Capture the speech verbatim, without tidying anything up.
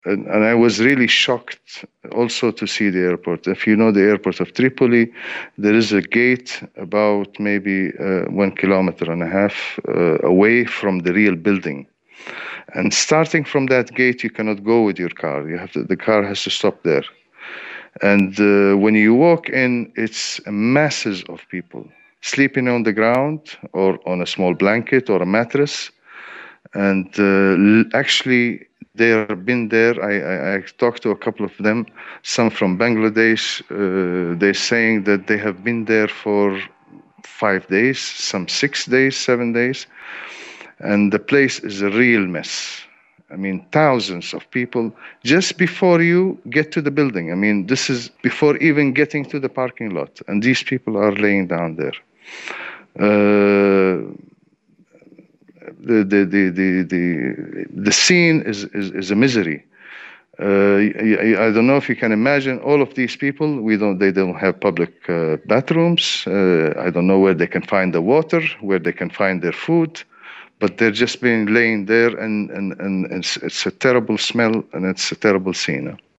And, and I was really shocked also to see the airport. If you know the airport of Tripoli, there is a gate about maybe uh, one kilometer and a half uh, away from the real building. And starting from that gate, you cannot go with your car. You have to, the car has to stop there. And uh, when you walk in, it's masses of people sleeping on the ground or on a small blanket or a mattress. And uh, actually, they have been there. I, I, I talked to a couple of them, some from Bangladesh. Uh, they're saying that they have been there for five days, some six days, seven days. And the place is a real mess. I mean, thousands of people just before you get to the building. I mean, this is before even getting to the parking lot. And these people are laying down there. Uh, the, the, the, the, the, the scene is, is, is a misery. Uh, I, I don't know if you can imagine all of these people. We don't. They don't have public uh, bathrooms. Uh, I don't know where they can find the water, where they can find their food, but they're just being laying there, and and and it's, it's a terrible smell and it's a terrible scene.